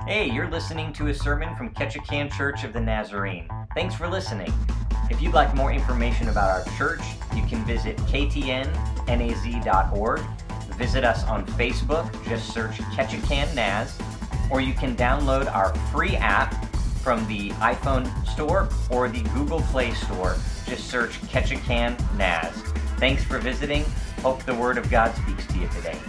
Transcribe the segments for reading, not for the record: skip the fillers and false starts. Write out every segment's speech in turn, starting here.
Hey, you're listening to a sermon from Ketchikan Church of the Nazarene. Thanks for listening. If you'd like more information about our church, you can visit ktnnaz.org. Visit us on Facebook, just search Ketchikan Naz, or you can download our free app from the iPhone store or the Google Play Store. Just search Ketchikan Naz. Thanks for visiting. Hope the Word of God speaks to you today.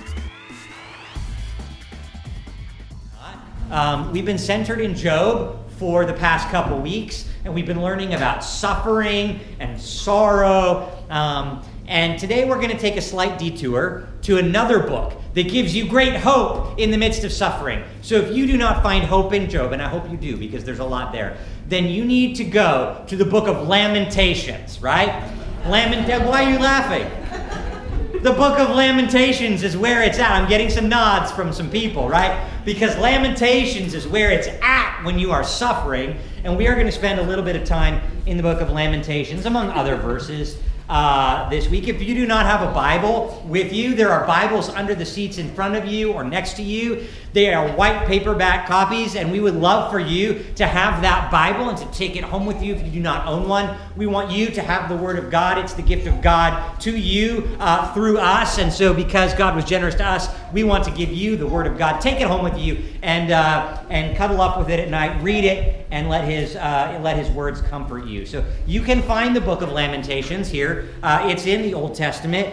We've been centered in Job for the past couple weeks, and we've been learning about suffering and sorrow. And today we're going to take a slight detour to another book that gives you great hope in the midst of suffering. So if you do not find hope in Job, and I hope you do because there's a lot there, then you need to go to the book of Lamentations, right? Why are you laughing? The book of Lamentations is where it's at. I'm getting some nods from some people, right? Because Lamentations is where it's at when you are suffering. And we are going to spend a little bit of time in the book of Lamentations, among other verses, this week. If you do not have a Bible with you, there are Bibles under the seats in front of you or next to you. They are white paperback copies, and we would love for you to have that Bible and to take it home with you if you do not own one. We want you to have the Word of God. It's the gift of God to you through us, and so because God was generous to us, we want to give you the Word of God. Take it home with you and cuddle up with it at night. Read it and let His words comfort you. So you can find the book of Lamentations here. It's in the Old Testament.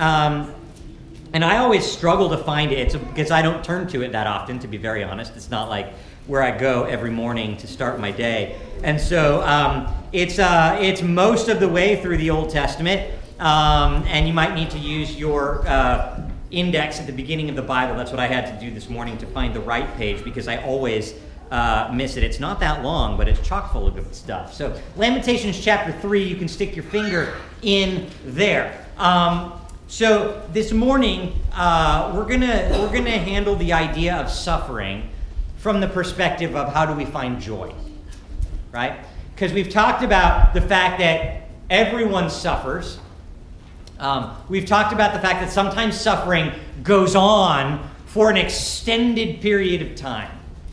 And I always struggle to find it because I don't turn to it that often, to be very honest. It's not like where I go every morning to start my day. And so it's most of the way through the Old Testament. And you might need to use your index at the beginning of the Bible. That's what I had to do this morning to find the right page because I always miss it. It's not that long, but it's chock full of good stuff. So Lamentations chapter 3, you can stick your finger in there. So this morning, we're gonna handle the idea of suffering from the perspective of how do we find joy, right? Because we've talked about the fact that everyone suffers. We've talked about the fact that sometimes suffering goes on for an extended period of time.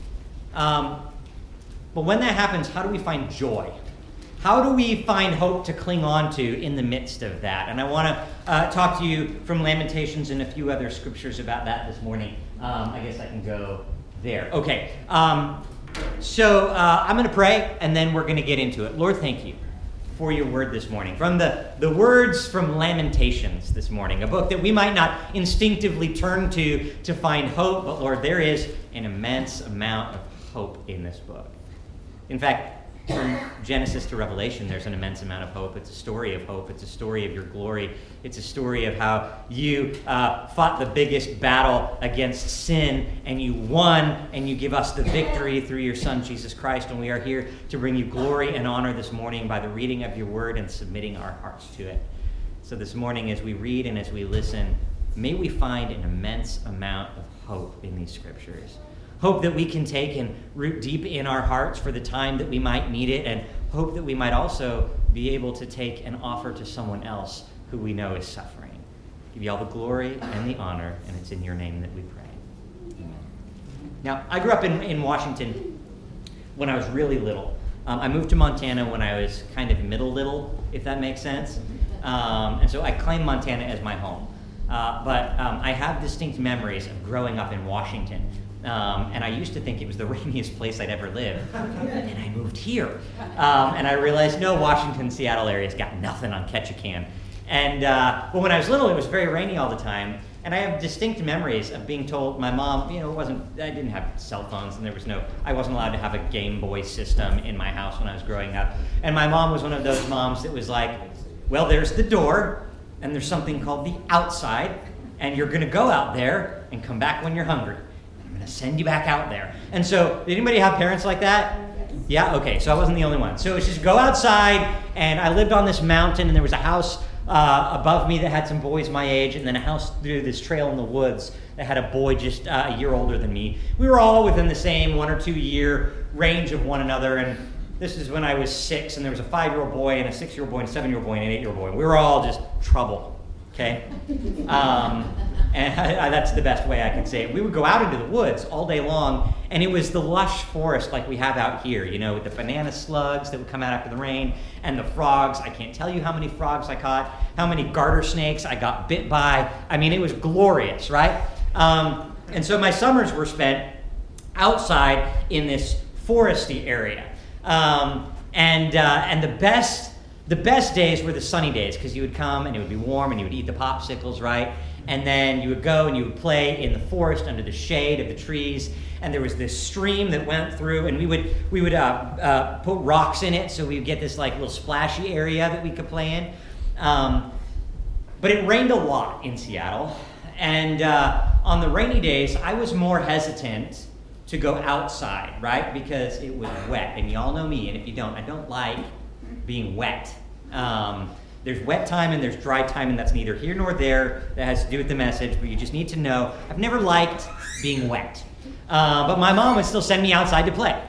But when that happens, how do we find joy? How do we find hope to cling on to in the midst of that? And I want to talk to you from Lamentations and a few other scriptures about that this morning. I guess I can go there. Okay. So I'm going to pray, and then we're going to get into it. Lord, thank you for your word this morning. From the words from Lamentations this morning, a book that we might not instinctively turn to find hope, but Lord, there is an immense amount of hope in this book. In fact, from Genesis to Revelation, there's an immense amount of hope. It's a story of hope. It's a story of your glory. It's a story of how you fought the biggest battle against sin, and you won, and you give us the victory through your Son, Jesus Christ. And we are here to bring you glory and honor this morning by the reading of your word and submitting our hearts to it. So this morning, as we read and as we listen, may we find an immense amount of hope in these scriptures. Hope that we can take and root deep in our hearts for the time that we might need it, and hope that we might also be able to take and offer to someone else who we know is suffering. Give you all the glory and the honor, and it's in your name that we pray. Amen. Now, I grew up in Washington when I was really little. I moved to Montana when I was kind of middle little, if that makes sense. And so I claim Montana as my home. But I have distinct memories of growing up in Washington. And I used to think it was the rainiest place I'd ever lived. And I moved here. And I realized, no, Washington, Seattle area's got nothing on Ketchikan. And but when I was little, it was very rainy all the time. And I have distinct memories of being told, my mom, I didn't have cell phones, and I wasn't allowed to have a Game Boy system in my house when I was growing up. And my mom was one of those moms that was like, well, there's the door, and there's something called the outside, and you're going to go out there and come back when you're hungry. I'm going to send you back out there. And so, did anybody have parents like that? Yeah? Okay, so I wasn't the only one. So it's just go outside, and I lived on this mountain, and there was a house above me that had some boys my age, and then a house through this trail in the woods that had a boy just a year older than me. We were all within the same 1 or 2 year range of one another, and this is when I was 6, and there was a 5-year-old boy, and a 6-year-old boy, and a 7-year-old boy, and an 8-year-old boy. We were all just trouble. okay? And that's the best way I can say it. We would go out into the woods all day long, and it was the lush forest like we have out here, with the banana slugs that would come out after the rain, and the frogs. I can't tell you how many frogs I caught, how many garter snakes I got bit by. I mean, it was glorious, right? And so my summers were spent outside in this foresty area. And the best days were the sunny days, because you would come and it would be warm and you would eat the popsicles, right? And then you would go and you would play in the forest under the shade of the trees. And there was this stream that went through, and we would put rocks in it, so we would get this like little splashy area that we could play in. But it rained a lot in Seattle, and on the rainy days, I was more hesitant to go outside, right? Because it was wet, and y'all know me, and if you don't, I don't like being wet. There's wet time and there's dry time, and that's neither here nor there. That has to do with the message, but you just need to know I've never liked being wet. But my mom would still send me outside to play.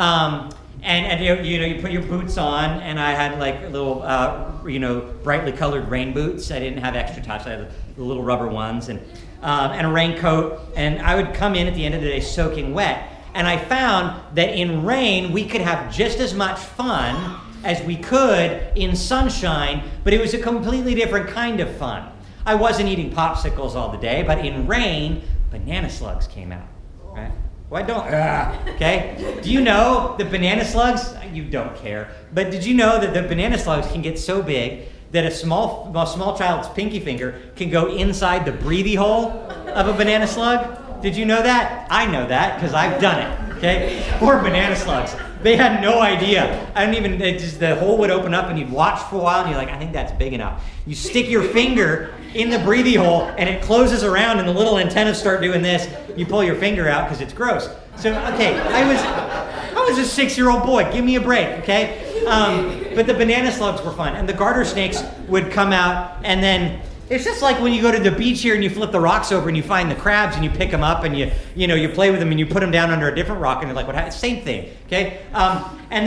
And you put your boots on, and I had like little, brightly colored rain boots. I didn't have extra touch. I had the little rubber ones, and a raincoat. And I would come in at the end of the day soaking wet. And I found that in rain, we could have just as much fun as we could in sunshine, but it was a completely different kind of fun. I wasn't eating popsicles all the day, but in rain, banana slugs came out, right? Why don't, okay? Do you know the banana slugs? You don't care. But did you know that the banana slugs can get so big that a small child's pinky finger can go inside the breathy hole of a banana slug? Did you know that? I know that because I've done it, okay? Poor banana slugs. They had no idea. The hole would open up and you'd watch for a while and you're like, I think that's big enough. You stick your finger in the breathy hole and it closes around and the little antennas start doing this. You pull your finger out because it's gross. So, okay, I was a 6-year-old boy. Give me a break, okay? But the banana slugs were fun. And the garter snakes would come out, and then it's just like when you go to the beach here and you flip the rocks over and you find the crabs and you pick them up and you play with them and you put them down under a different rock and you're like, what happened? Same thing, okay? And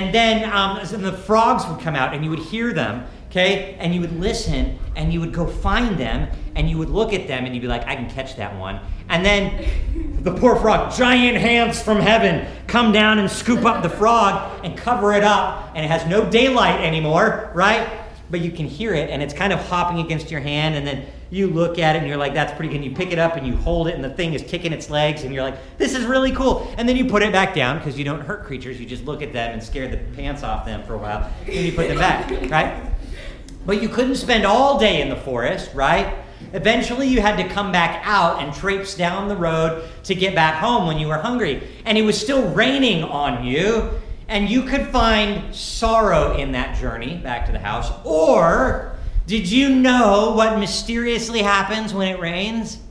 then the frogs would come out and you would hear them, okay? And you would listen and you would go find them and you would look at them and you'd be like, I can catch that one. And then the poor frog, giant hands from heaven, come down and scoop up the frog and cover it up, and it has no daylight anymore, right? But you can hear it, and it's kind of hopping against your hand, and then you look at it, and you're like, that's pretty good. And you pick it up, and you hold it, and the thing is kicking its legs, and you're like, this is really cool. And then you put it back down, because you don't hurt creatures. You just look at them and scare the pants off them for a while, and you put them back, right? But you couldn't spend all day in the forest, right? Eventually, you had to come back out and traipse down the road to get back home when you were hungry. And it was still raining on you. And you could find sorrow in that journey back to the house. Or did you know what mysteriously happens when it rains?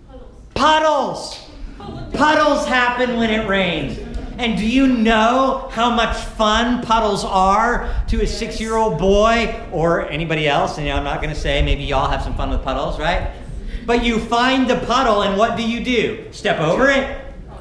Puddles. Puddles happen when it rains. And do you know how much fun puddles are to a 6-year-old boy or anybody else? And I'm not going to say, maybe y'all have some fun with puddles, right? But you find the puddle, and what do? Step over it?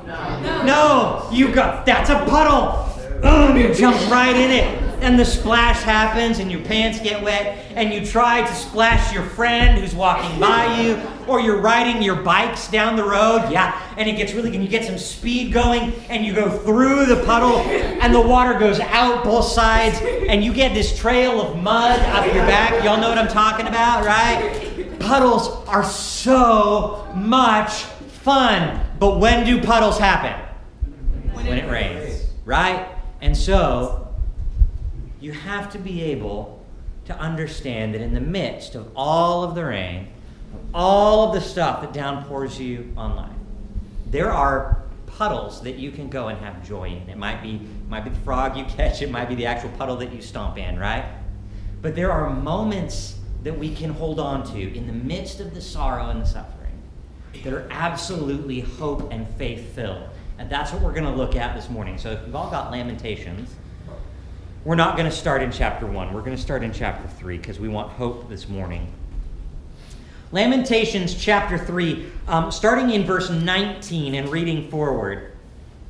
No. That's a puddle. You jump right in it, and the splash happens, and your pants get wet, and you try to splash your friend who's walking by you, or you're riding your bikes down the road, and it gets and you get some speed going, and you go through the puddle, and the water goes out both sides, and you get this trail of mud up your back. Y'all know what I'm talking about, right? Puddles are so much fun, but when do puddles happen? When it rains, right? And so, you have to be able to understand that in the midst of all of the rain, of all of the stuff that downpours you on life, there are puddles that you can go and have joy in. It might be the frog you catch, it might be the actual puddle that you stomp in, right? But there are moments that we can hold on to in the midst of the sorrow and the suffering that are absolutely hope and faith-filled. And that's what we're going to look at this morning. So if you've all got Lamentations, we're not going to start in chapter 1. We're going to start in chapter 3 because we want hope this morning. Lamentations chapter 3, starting in verse 19 and reading forward.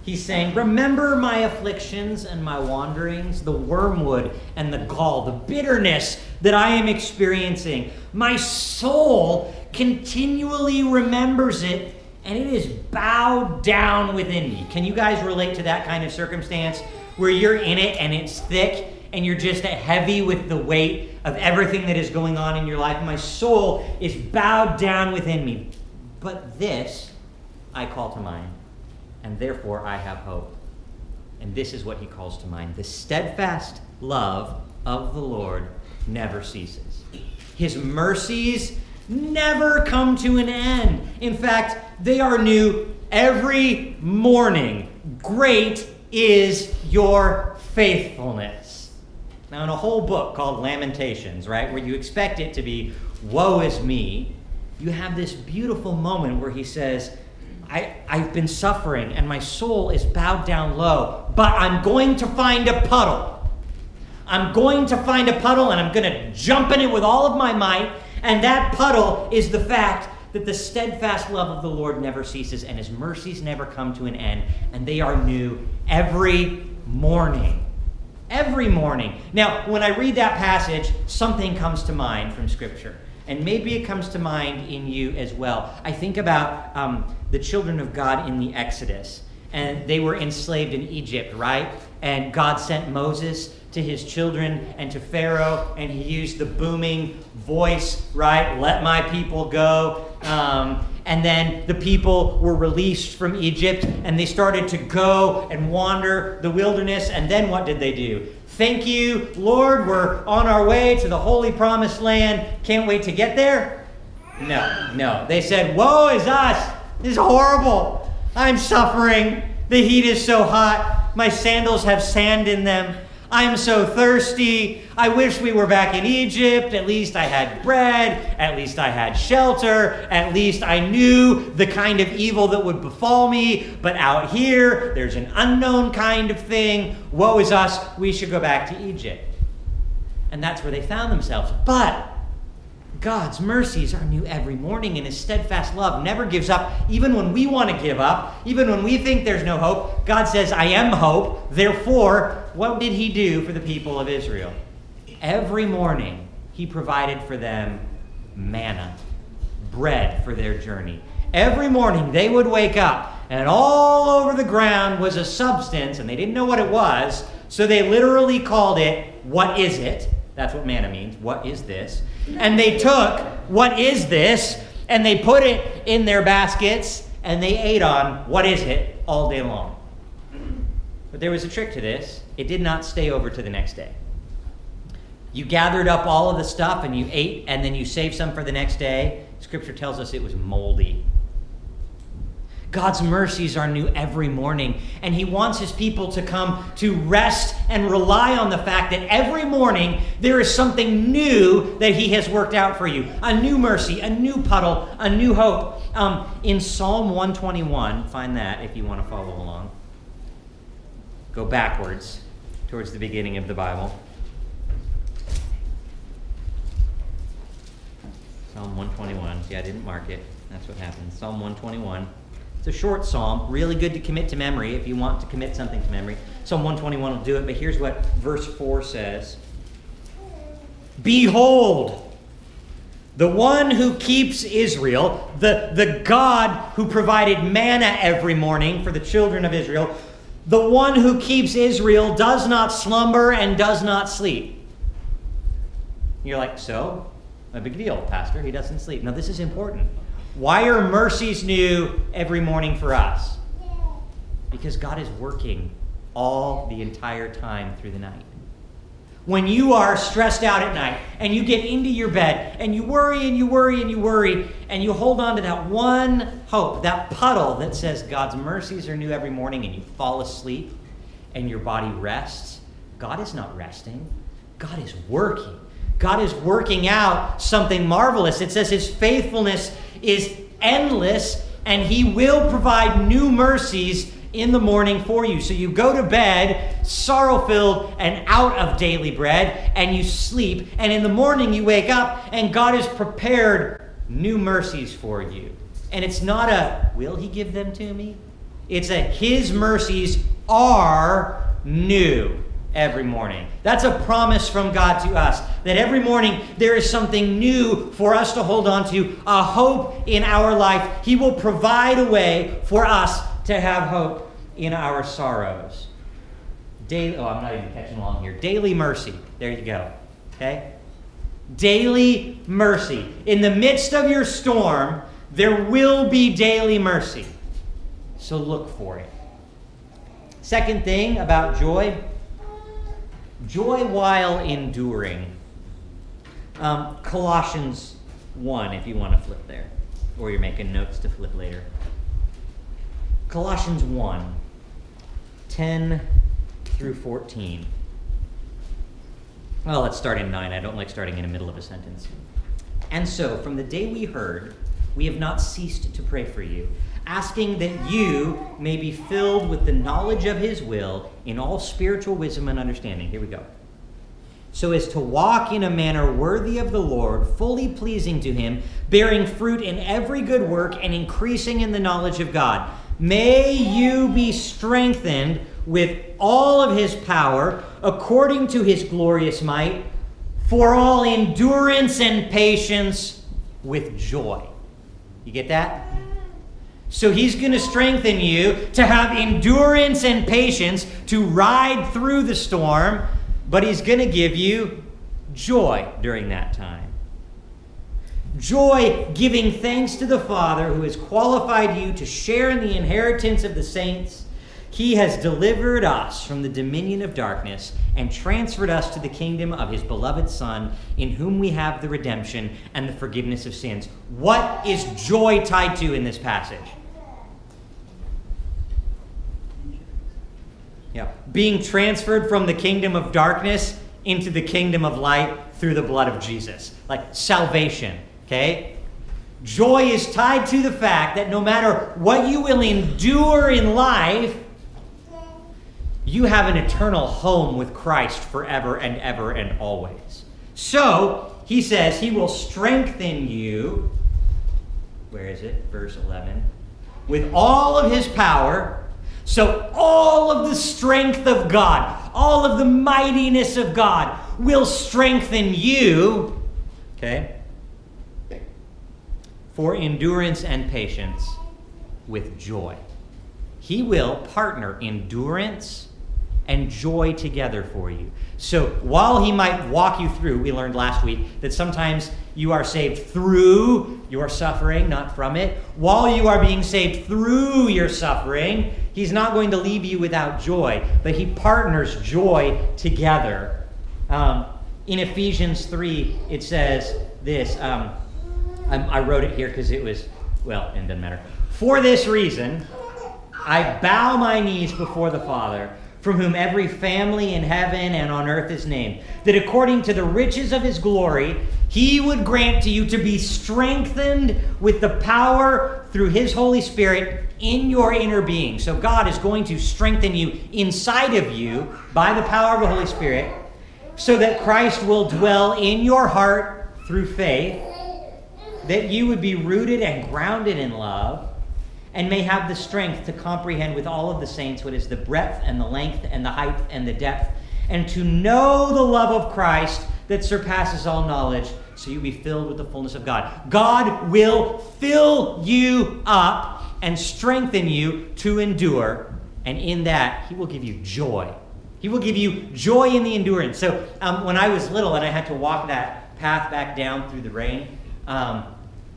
He's saying, remember my afflictions and my wanderings, the wormwood and the gall, the bitterness that I am experiencing. My soul continually remembers it, and it is bowed down within me. Can you guys relate to that kind of circumstance where you're in it and it's thick and you're just heavy with the weight of everything that is going on in your life? My soul is bowed down within me. But this I call to mind, and therefore I have hope. And this is what he calls to mind. The steadfast love of the Lord never ceases. His mercies never come to an end. In fact, they are new every morning. Great is your faithfulness. Now, in a whole book called Lamentations, right, where you expect it to be, woe is me, you have this beautiful moment where he says, I've been suffering and my soul is bowed down low, but I'm going to find a puddle. I'm going to find a puddle and I'm going to jump in it with all of my might. And that puddle is the fact that the steadfast love of the Lord never ceases and his mercies never come to an end. And they are new every morning. Every morning. Now, when I read that passage, something comes to mind from Scripture. And maybe it comes to mind in you as well. I think about the children of God in the Exodus. And they were enslaved in Egypt, right? And God sent Moses to his children and to Pharaoh, and he used the booming voice, right? Let my people go. And then the people were released from Egypt, and they started to go and wander the wilderness. And then what did they do? Thank you, Lord, we're on our way to the holy promised land. Can't wait to get there? No. They said, woe is us. This is horrible. I'm suffering. The heat is so hot. My sandals have sand in them. I'm so thirsty. I wish we were back in Egypt. At least I had bread. At least I had shelter. At least I knew the kind of evil that would befall me. But out here, there's an unknown kind of thing. Woe is us. We should go back to Egypt. And that's where they found themselves. But God's mercies are new every morning, and his steadfast love never gives up, even when we want to give up, even when we think there's no hope. God says, I am hope. Therefore, what did he do for the people of Israel? Every morning, he provided for them manna, bread for their journey. Every morning, they would wake up, and all over the ground was a substance, and they didn't know what it was, so they literally called it, what is it? That's what manna means. What is this? And they took, what is this? And they put it in their baskets and they ate on, what is it, all day long. But there was a trick to this. It did not stay over to the next day. You gathered up all of the stuff and you ate and then you saved some for the next day. Scripture tells us it was moldy. God's mercies are new every morning, and he wants his people to come to rest and rely on the fact that every morning there is something new that he has worked out for you. A new mercy, a new puddle, a new hope. In Psalm 121, find that if you want to follow along. Go backwards towards the beginning of the Bible. Psalm 121. See, I didn't mark it. That's what happened. Psalm 121. It's a short psalm, really good to commit to memory if you want to commit something to memory. Psalm 121 will do it, but here's what verse 4 says. Behold, the one who keeps Israel, the God who provided manna every morning for the children of Israel, the one who keeps Israel does not slumber and does not sleep. You're like, so? No big deal, Pastor. He doesn't sleep. No, this is important. Why are mercies new every morning for us? Because God is working all the entire time through the night. When you are stressed out at night and you get into your bed and you worry and you worry and you worry and you hold on to that one hope, that puddle that says God's mercies are new every morning, and you fall asleep and your body rests, God is not resting. God is working. God is working out something marvelous. It says his faithfulness is endless, and he will provide new mercies in the morning for you. So you go to bed sorrow-filled and out of daily bread, and you sleep, and in the morning you wake up, and God has prepared new mercies for you. And it's not a, will he give them to me? It's that his mercies are new every morning. That's a promise from God to us, that every morning there is something new for us to hold on to, a hope in our life. He will provide a way for us to have hope in our sorrows. I'm not even catching along here. Daily mercy. There you go. Okay? Daily mercy. In the midst of your storm, there will be daily mercy. So look for it. Second thing about joy. Joy while enduring. Colossians 1, if you want to flip there. Or you're making notes to flip later. Colossians 1, 10 through 14. Well, let's start in 9. I don't like starting in the middle of a sentence. And so, from the day we heard, we have not ceased to pray for you, asking that you may be filled with the knowledge of his will in all spiritual wisdom and understanding. Here we go. So as to walk in a manner worthy of the Lord, fully pleasing to him, bearing fruit in every good work and increasing in the knowledge of God. May you be strengthened with all of his power, according to his glorious might, for all endurance and patience with joy. You get that? So he's going to strengthen you to have endurance and patience to ride through the storm, but he's going to give you joy during that time. Joy giving thanks to the Father who has qualified you to share in the inheritance of the saints. He has delivered us from the dominion of darkness and transferred us to the kingdom of his beloved Son, in whom we have the redemption and the forgiveness of sins. What is joy tied to in this passage? Yeah, being transferred from the kingdom of darkness into the kingdom of light through the blood of Jesus. Like salvation, okay? Joy is tied to the fact that no matter what you will endure in life, you have an eternal home with Christ forever and ever and always. So, he says he will strengthen you, where is it? Verse 11. With all of his power. So all of the strength of God, all of the mightiness of God will strengthen you, okay, for endurance and patience with joy. He will partner endurance and joy together for you. So while he might walk you through, we learned last week that sometimes you are saved through your suffering, not from it. While you are being saved through your suffering, he's not going to leave you without joy, but he partners joy together. In Ephesians 3, it says this. I wrote it here because it was, well, it doesn't matter. For this reason, I bow my knees before the Father, from whom every family in heaven and on earth is named, that according to the riches of his glory, he would grant to you to be strengthened with the power through his Holy Spirit in your inner being. So God is going to strengthen you inside of you by the power of the Holy Spirit, so that Christ will dwell in your heart through faith, that you would be rooted and grounded in love, and may have the strength to comprehend with all of the saints what is the breadth and the length and the height and the depth, and to know the love of Christ that surpasses all knowledge, so you be filled with the fullness of God. God will fill you up and strengthen you to endure, and in that, he will give you joy. He will give you joy in the endurance. So when I was little and I had to walk that path back down through the rain, I'm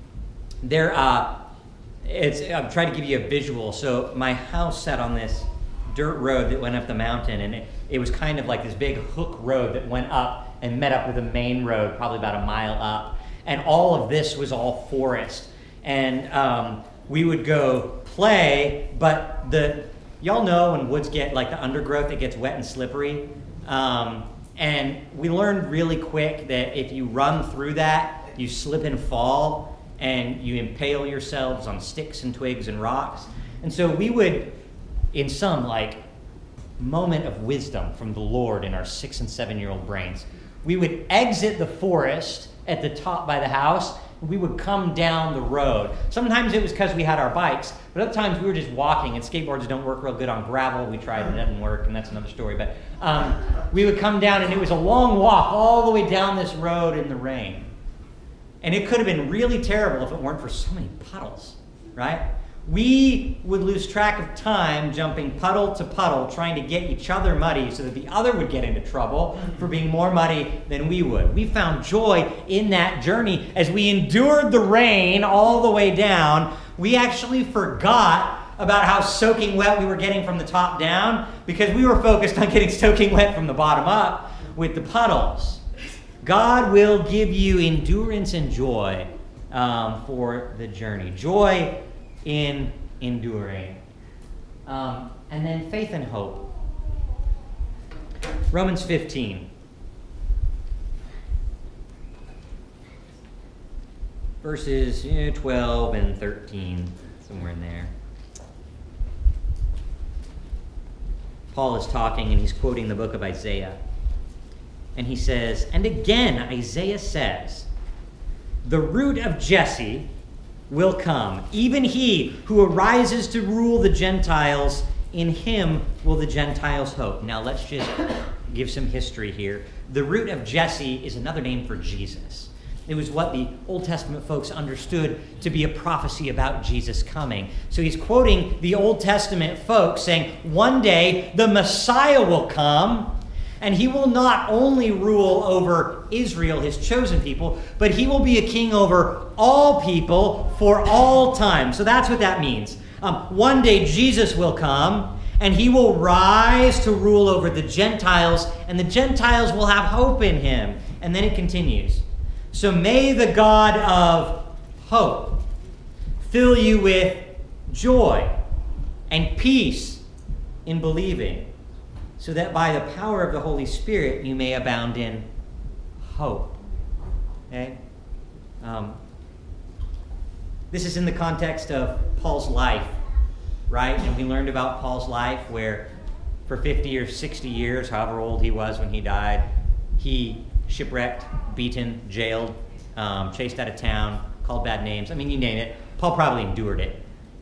trying to give you a visual. So my house sat on this dirt road that went up the mountain, and it was kind of like this big hook road that went up and met up with a main road, probably about a mile up. And all of this was all forest. And we would go play, but y'all know when woods get, like the undergrowth, it gets wet and slippery. And we learned really quick that if you run through that, you slip and fall, and you impale yourselves on sticks and twigs and rocks. And so we would, in some like moment of wisdom from the Lord in our 6 and 7 year old brains, we would exit the forest at the top by the house we would come down the road. Sometimes it was because we had our bikes, but other times we were just walking, and skateboards don't work real good on gravel. We tried, it didn't work, and that's another story. But we would come down, and it was a long walk all the way down this road in the rain. And it could have been really terrible if it weren't for so many puddles, right? We would lose track of time jumping puddle to puddle, trying to get each other muddy so that the other would get into trouble for being more muddy than we would. We found joy in that journey. As we endured the rain all the way down, we actually forgot about how soaking wet we were getting from the top down because we were focused on getting soaking wet from the bottom up with the puddles. God will give you endurance and joy for the journey. Joy in enduring. And then faith and hope. Romans 15. Verses 12 and 13, somewhere in there. Paul is talking and he's quoting the book of Isaiah. And he says, and again Isaiah says, the root of Jesse will come, even he who arises to rule the Gentiles. In him will the Gentiles hope. Now let's just give some history here. The root of Jesse is another name for Jesus. It was what the Old Testament folks understood to be a prophecy about Jesus coming. So he's quoting the Old Testament folks saying, one day the Messiah will come, and he will not only rule over Israel, his chosen people, but he will be a king over all people for all time. So that's what that means. One day Jesus will come, and he will rise to rule over the Gentiles, and the Gentiles will have hope in him. And then it continues. So may the God of hope fill you with joy and peace in believing, so that by the power of the Holy Spirit you may abound in hope. Okay? This is in the context of Paul's life, right? And we learned about Paul's life where for 50 or 60 years, however old he was when he died, he shipwrecked, beaten, jailed, chased out of town, called bad names. I mean, you name it. Paul probably endured it.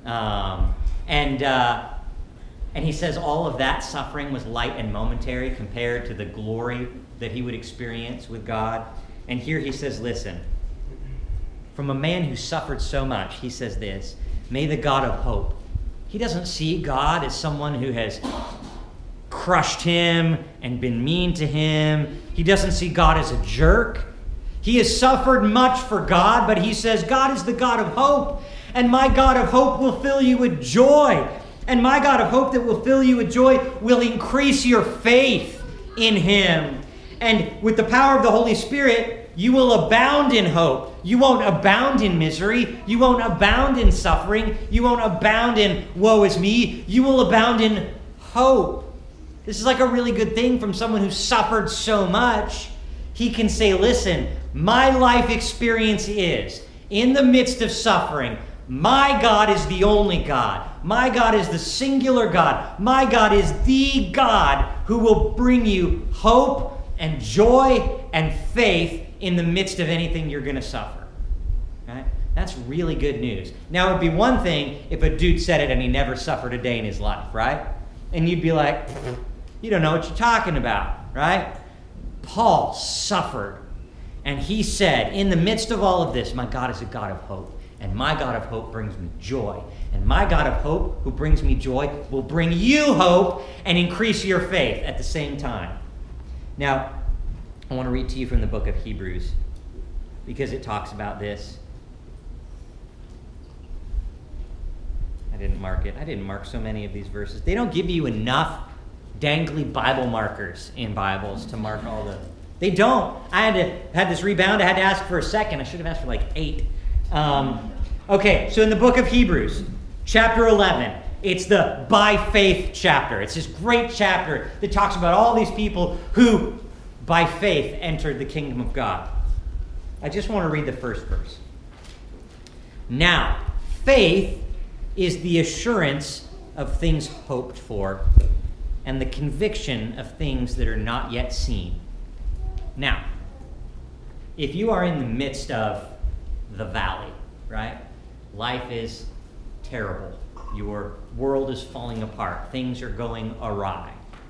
And he says all of that suffering was light and momentary compared to the glory that he would experience with God. And here he says, listen, from a man who suffered so much, he says this, may the God of hope. He doesn't see God as someone who has crushed him and been mean to him. He doesn't see God as a jerk. He has suffered much for God, but he says, God is the God of hope, and my God of hope will fill you with joy. And my God of hope that will fill you with joy will increase your faith in him. And with the power of the Holy Spirit, you will abound in hope. You won't abound in misery. You won't abound in suffering. You won't abound in woe is me. You will abound in hope. This is like a really good thing from someone who suffered so much. He can say, listen, my life experience is, in the midst of suffering, my God is the only God. My God is the singular God. My God is the God who will bring you hope and joy and faith in the midst of anything you're going to suffer. Right? That's really good news. Now, it would be one thing if a dude said it and he never suffered a day in his life, right? And you'd be like, you don't know what you're talking about, right? Paul suffered, and he said, in the midst of all of this, my God is a God of hope. And my God of hope brings me joy. And my God of hope, who brings me joy, will bring you hope and increase your faith at the same time. Now, I want to read to you from the book of Hebrews because it talks about this. I didn't mark it. I didn't mark so many of these verses. They don't give you enough dangly Bible markers in Bibles to mark all the... They don't. I had this rebound. I had to ask for a second. I should have asked for like 8. Okay, so in the book of Hebrews, chapter 11, it's the by faith chapter. It's this great chapter that talks about all these people who, by faith, entered the kingdom of God. I just want to read the first verse. Now, faith is the assurance of things hoped for and the conviction of things that are not yet seen. Now, if you are in the midst of the valley, right? Life is terrible. Your world is falling apart. Things are going awry.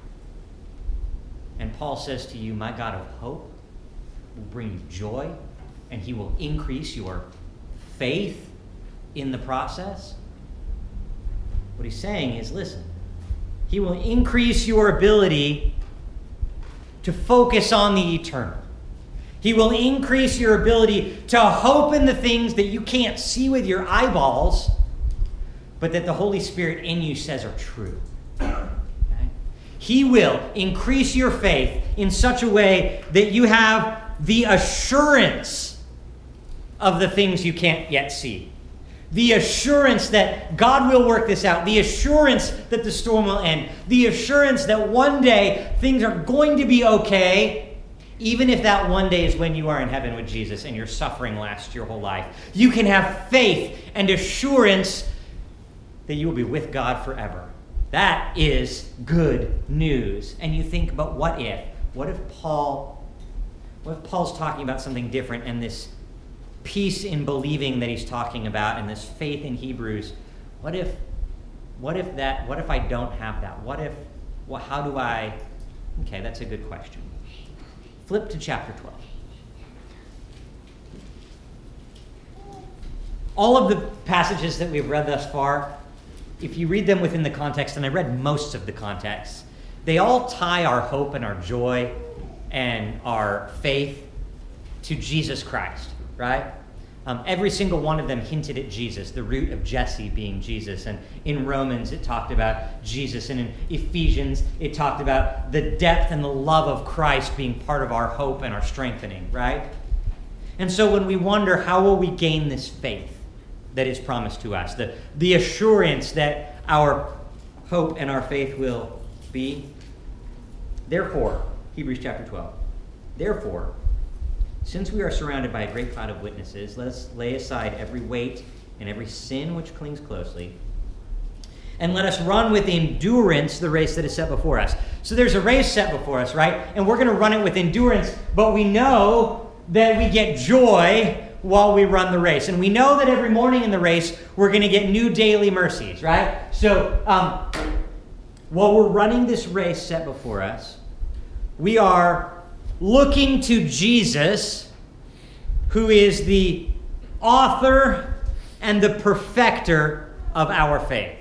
And Paul says to you, my God of hope will bring you joy, and he will increase your faith in the process. What he's saying is, listen, he will increase your ability to focus on the eternal. He will increase your ability to hope in the things that you can't see with your eyeballs, but that the Holy Spirit in you says are true. Okay? He will increase your faith in such a way that you have the assurance of the things you can't yet see. The assurance that God will work this out. The assurance that the storm will end. The assurance that one day things are going to be okay, even if that one day is when you are in heaven with Jesus and your suffering lasts your whole life. You can have faith and assurance that you will be with God forever. That is good news. And you think, but what if? What if Paul's talking about something different, and this peace in believing that he's talking about and this faith in Hebrews, what if I don't have that? How do I? Okay, that's a good question. Flip to chapter 12. All of the passages that we've read thus far, if you read them within the context, and I read most of the context, they all tie our hope and our joy and our faith to Jesus Christ, right? Every single one of them hinted at Jesus, the root of Jesse being Jesus. And in Romans, it talked about Jesus. And in Ephesians, it talked about the depth and the love of Christ being part of our hope and our strengthening, right? And so when we wonder, how will we gain this faith that is promised to us? The assurance that our hope and our faith will be. Therefore, Hebrews chapter 12. Therefore, since we are surrounded by a great cloud of witnesses, let us lay aside every weight and every sin which clings closely, and let us run with endurance the race that is set before us. So there's a race set before us, right? And we're going to run it with endurance, but we know that we get joy while we run the race. And we know that every morning in the race, we're going to get new daily mercies, right? So while we're running this race set before us, we are looking to Jesus, who is the author and the perfecter of our faith.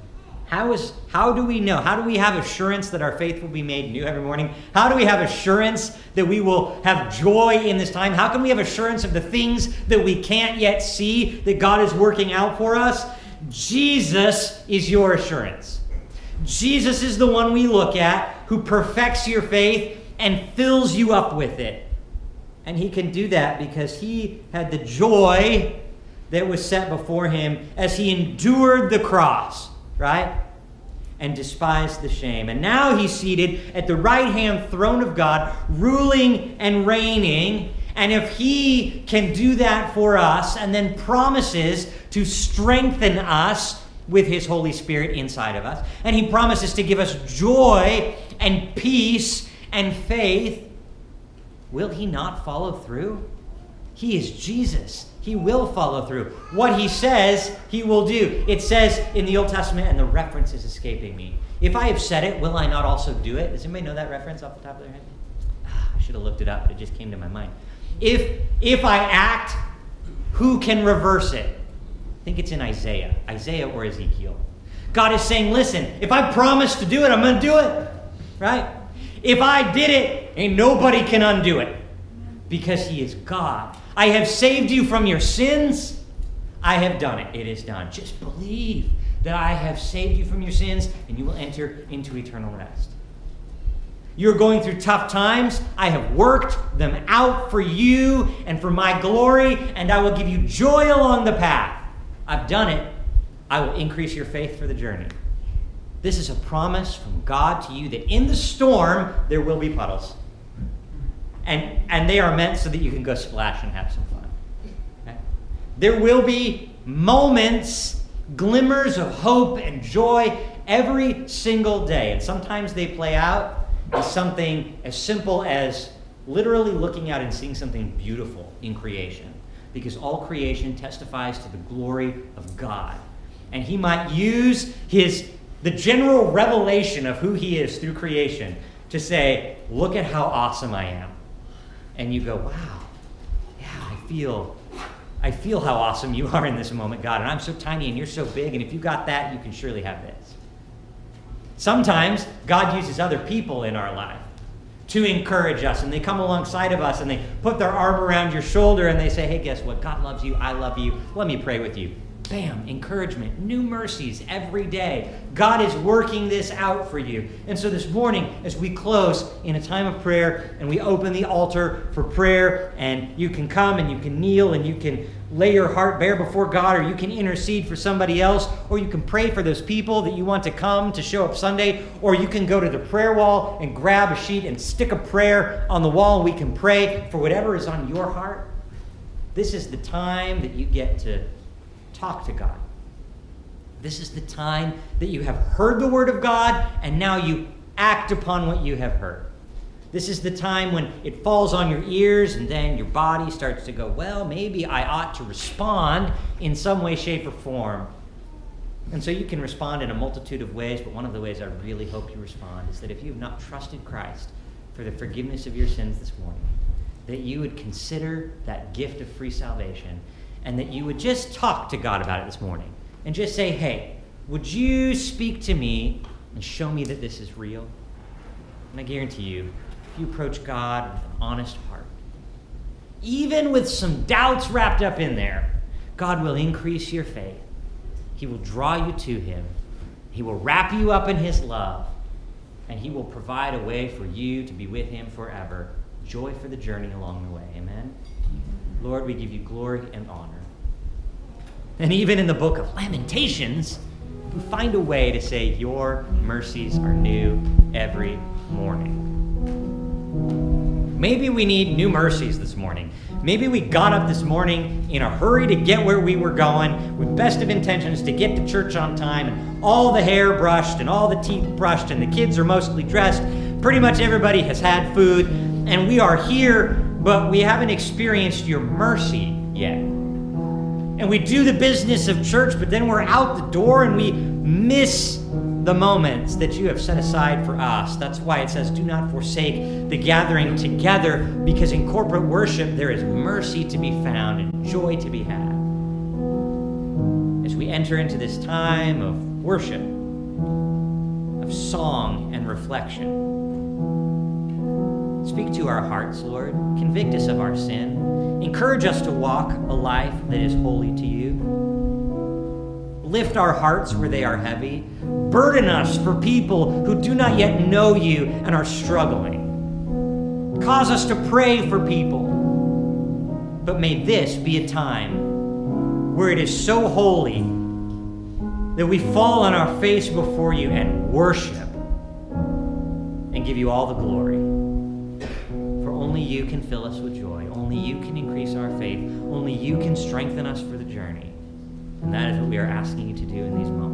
How do we know? How do we have assurance that our faith will be made new every morning? How do we have assurance that we will have joy in this time? How can we have assurance of the things that we can't yet see that God is working out for us? Jesus is your assurance. Jesus is the one we look at who perfects your faith and fills you up with it. And he can do that because he had the joy that was set before him as he endured the cross, right? And despised the shame. And now he's seated at the right-hand throne of God, ruling and reigning. And if he can do that for us and then promises to strengthen us with his Holy Spirit inside of us, and he promises to give us joy and peace and faith, will he not follow through? He is Jesus. He will follow through. What he says, he will do. It says in the Old Testament, and the reference is escaping me, if I have said it, will I not also do it? Does anybody know that reference off the top of their head? I should have looked it up, but it just came to my mind. If I act, who can reverse it? I think it's in Isaiah or Ezekiel. God is saying, listen, if I promise to do it, I'm going to do it, right? If I did it, ain't nobody can undo it, because he is God. I have saved you from your sins. I have done it. It is done. Just believe that I have saved you from your sins, and you will enter into eternal rest. You're going through tough times. I have worked them out for you and for my glory, and I will give you joy along the path. I've done it. I will increase your faith for the journey. This is a promise from God to you that in the storm, there will be puddles. And they are meant so that you can go splash and have some fun. Okay? There will be moments, glimmers of hope and joy every single day. And sometimes they play out as something as simple as literally looking out and seeing something beautiful in creation. because all creation testifies to the glory of God. And he might use the general revelation of who he is through creation to say, look at how awesome I am. And you go, wow, yeah, I feel how awesome you are in this moment, God. And I'm so tiny and you're so big. And if you got that, you can surely have this. Sometimes God uses other people in our life to encourage us. And they come alongside of us and they put their arm around your shoulder and they say, hey, guess what? God loves you. I love you. Let me pray with you. Bam, encouragement, new mercies every day. God is working this out for you. And so this morning, as we close in a time of prayer and we open the altar for prayer, and you can come and you can kneel and you can lay your heart bare before God, or you can intercede for somebody else, or you can pray for those people that you want to come to show up Sunday, or you can go to the prayer wall and grab a sheet and stick a prayer on the wall. We can pray for whatever is on your heart. This is the time that you get to talk to God. This is the time that you have heard the word of God and now you act upon what you have heard. This is the time when it falls on your ears and then your body starts to go, well, maybe I ought to respond in some way, shape, or form. And so you can respond in a multitude of ways, but one of the ways I really hope you respond is that if you have not trusted Christ for the forgiveness of your sins this morning, that you would consider that gift of free salvation, and that you would just talk to God about it this morning and just say, hey, would you speak to me and show me that this is real? And I guarantee you, if you approach God with an honest heart, even with some doubts wrapped up in there, God will increase your faith. He will draw you to him. He will wrap you up in his love, and he will provide a way for you to be with him forever. Joy for the journey along the way. Amen? Lord, we give you glory and honor. And even in the book of Lamentations, we find a way to say, your mercies are new every morning. Maybe we need new mercies this morning. Maybe we got up this morning in a hurry to get where we were going, with best of intentions to get to church on time, and all the hair brushed and all the teeth brushed, and the kids are mostly dressed. Pretty much everybody has had food, and we are here, but we haven't experienced your mercy yet. And we do the business of church, but then we're out the door and we miss the moments that you have set aside for us. That's why it says, do not forsake the gathering together, because in corporate worship there is mercy to be found and joy to be had. As we enter into this time of worship, of song and reflection, speak to our hearts, Lord. Convict us of our sin. Encourage us to walk a life that is holy to you. Lift our hearts where they are heavy. Burden us for people who do not yet know you and are struggling. Cause us to pray for people. But may this be a time where it is so holy that we fall on our face before you and worship and give you all the glory. Only you can fill us with joy. Only you can increase our faith. Only you can strengthen us for the journey. And that is what we are asking you to do in these moments.